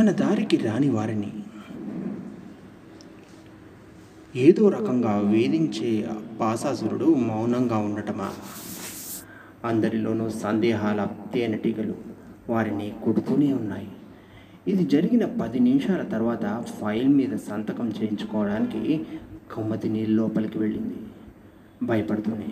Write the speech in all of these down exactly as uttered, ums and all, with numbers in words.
తన దారికి రాని వారిని ఏదో రకంగా వేధించే బాసాసురుడు మౌనంగా ఉండటమా? అందరిలోనూ సందేహాల తేనెటీగలు వారిని కొడుతూనే ఉన్నాయి. ఇది జరిగిన పది నిమిషాల తర్వాత ఫైల్ మీద సంతకం చేయించుకోవడానికి కౌమతిని లోపలికి వెళ్ళింది, భయపడుతూనే.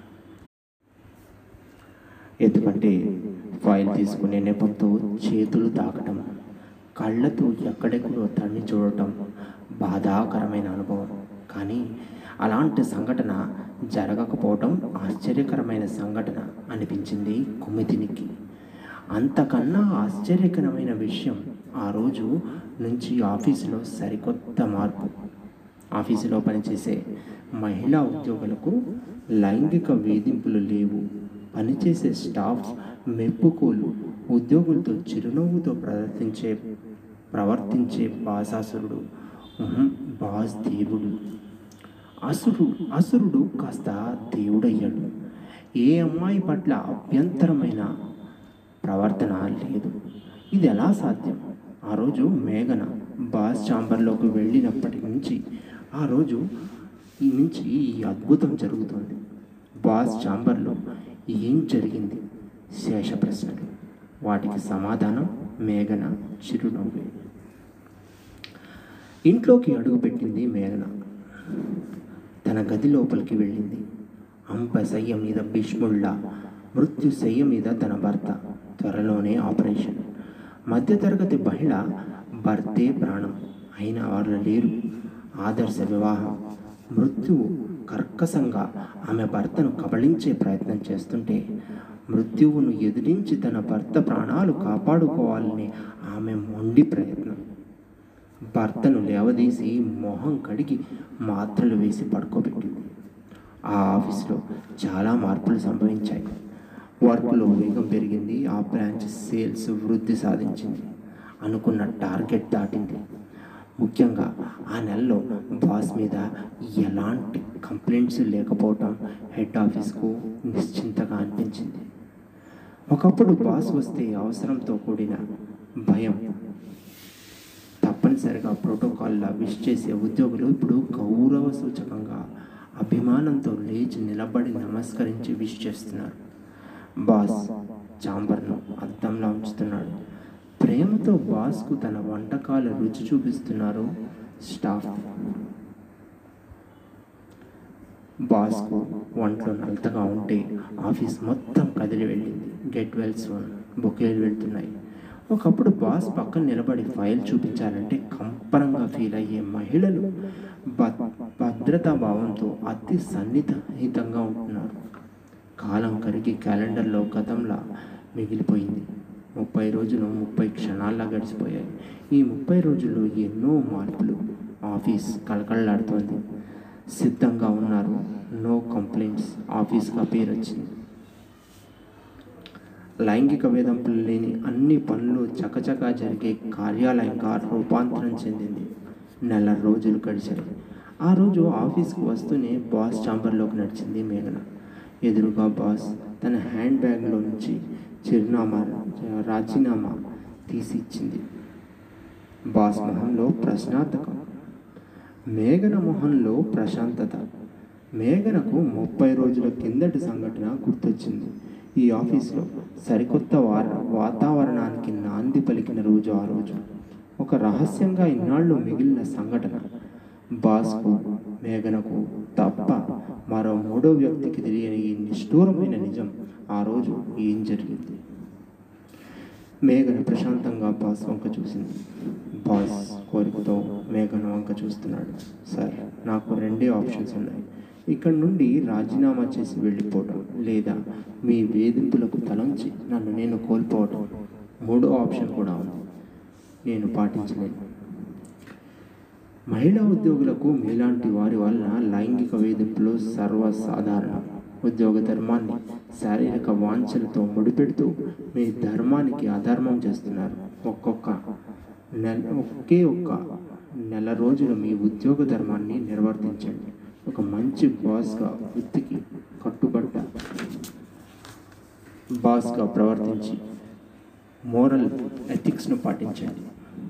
ఎందుకంటే ఫైల్ తీసుకునే నెపంతో చేతులు తాకటం, కళ్ళతో ఎక్కడెక్కడో తన్ని చూడటం బాధాకరమైన అనుభవం. కానీ అలాంటి సంఘటన జరగకపోవటం ఆశ్చర్యకరమైన సంఘటన అనిపించింది కుమితినికి. అంతకన్నా ఆశ్చర్యకరమైన విషయం, ఆ రోజు నుంచి ఆఫీసులో సరికొత్త మార్పు. ఆఫీసులో పనిచేసే మహిళా ఉద్యోగులకు లైంగిక వేధింపులు లేవు. పనిచేసే స్టాఫ్ మెప్పుకోలు, ఉద్యోగులతో చిరునవ్వుతో ప్రవర్తించే ప్రవర్తించే బాసాసురుడు బాస్ దేవుడు. అసురు అసురుడు కాస్త దేవుడయ్యాడు. ఏ అమ్మాయి పట్ల అభ్యంతరమైన ప్రవర్తన లేదు. ఇది ఎలా సాధ్యం? ఆ రోజు మేఘన బాస్ ఛాంబర్లోకి వెళ్ళినప్పటి నుంచి ఆ రోజు ఈ నుంచి ఈ అద్భుతం జరుగుతుంది. బాస్ ఛాంబర్లో ఏం జరిగింది? శేష ప్రశ్నలు. వాటికి సమాధానం మేఘన చిరునవ్వే. ఇంట్లోకి అడుగుపెట్టింది మేఘన. తన గది లోపలికి వెళ్ళింది. అంపశయ్య మీద భీష్ముళ్ళ, మృత్యుశయ్య మీద తన భర్త. త్వరలోనే ఆపరేషన్. మధ్యతరగతి మహిళ, భర్తే ప్రాణం అయిన వాళ్ళు లేరు. ఆదర్శ వివాహం. మృత్యువు కర్కశంగా ఆమె భర్తను కబళించే ప్రయత్నం చేస్తుంటే, మృత్యువును ఎదిరించి తన భర్త ప్రాణాలు కాపాడుకోవాలని ఆమె మొండి ప్రయత్నం. భర్తను లేవదీసి మొహం కడిగి మాత్రలు వేసి పడుకోబెట్టింది. ఆ ఆఫీసులో చాలా మార్పులు సంభవించాయి. వర్క్లో వేగం పెరిగింది. ఆ బ్రాంచ్ సేల్స్ వృద్ధి సాధించింది. అనుకున్న టార్గెట్ దాటింది. ముఖ్యంగా ఆ నెలలో బాస్ మీద ఎలాంటి కంప్లైంట్స్ లేకపోవటం హెడ్ ఆఫీస్కు నిశ్చింతగా అనిపించింది. ఒకప్పుడు బాస్ వస్తే అవసరంతో కూడిన భయం, తప్పనిసరిగా ప్రోటోకాల్లా విష్ చేసే ఉద్యోగులు ఇప్పుడు గౌరవ సూచకంగా అభిమానంతో లేచి నిలబడి నమస్కరించి విష్ చేస్తున్నారు. బాస్ ఛాంబర్ను అద్దంలా ఉంచుతున్నాడు. ప్రేమతో బాస్కు తన వంటకాల రుచి చూపిస్తున్నారు స్టాఫ్. బాస్కు వంటలో నలతగా ఉంటే ఆఫీస్ మొత్తం కదిలి వెళ్ళింది. గెట్ వెల్ సూన్ బొకేలు వెళ్తున్నాయి. ఒకప్పుడు బాస్ పక్కన నిలబడి ఫైల్ చూపించాలంటే కంపరంగా ఫీల్ అయ్యే మహిళలు భద్రతా భావంతో అతి సన్నిహితంగా ఉంటున్నారు. కాలం కరిగి క్యాలెండర్లో గతంలా మిగిలిపోయింది. ముప్పై రోజులు ముప్పై క్షణాల్లా గడిచిపోయాయి. ఈ ముప్పై రోజుల్లో ఎన్నో మార్పులు. ఆఫీస్ కళకళలాడుతోంది. సిద్ధంగా ఉన్నారు. నో కంప్లైంట్స్ ఆఫీస్గా పేరు వచ్చింది. లైంగిక వేధింపులు లేని అన్ని పనులు చకచకా జరిగే కార్యాలయంగా రూపాంతరం చెందింది. నెల రోజులు గడిచాయి. ఆ రోజు ఆఫీస్కు వస్తూనే బాస్ ఛాంబర్లోకి నడిచింది మేఘన. ఎదురుగా బాస్ తన హ్యాండ్ బ్యాగ్లో నుంచి చిరునామా రాజీనామా తీసి ఇచ్చింది. బాస్ మొహంలో ప్రశ్నార్థకం, మేఘన మొహంలో ప్రశాంతత. మేఘనకు ముప్పై రోజుల కిందటి సంఘటన గుర్తొచ్చింది. ఈ ఆఫీస్లో సరికొత్త వార వాతావరణానికి నాంది పలికిన రోజు ఆ రోజు. ఒక రహస్యంగా ఇన్నాళ్ళు మిగిలిన సంఘటన. బాస్కు, మేఘనకు తప్ప మరో మూడో వ్యక్తికి తెలియని ఈ నిష్ఠూరమైన నిజం. ఆ రోజు ఏం జరిగింది? మేఘన ప్రశాంతంగా బాస్ వంక చూసింది. బాస్ కోరికతో మేఘన వంక చూస్తున్నాడు. సార్, నాకు రెండే ఆప్షన్స్ ఉన్నాయి. ఇక్కడి నుండి రాజీనామా చేసి వెళ్ళిపోవటం, లేదా మీ వేధింపులకు తలంచి నన్ను నేను కోల్పోవటం. మూడో ఆప్షన్ కూడా ఉంది, నేను పాటించలేను. మహిళా ఉద్యోగులకు మీలాంటి వారి వలన లైంగిక వేధింపులు సర్వసాధారణం. ఉద్యోగ ధర్మాన్ని శారీరక వాంఛలతో ముడిపెడుతూ మీ ధర్మానికి అధర్మం చేస్తున్నారు. ఒక్కొక్క నెల ఒకే ఒక్క నెల రోజులు మీ ఉద్యోగ ధర్మాన్ని నిర్వర్తించండి. ఒక మంచి బాస్గా వృత్తికి కట్టుబడ్డ బాస్గా ప్రవర్తించి మోరల్ ఎథిక్స్ను పాటించండి.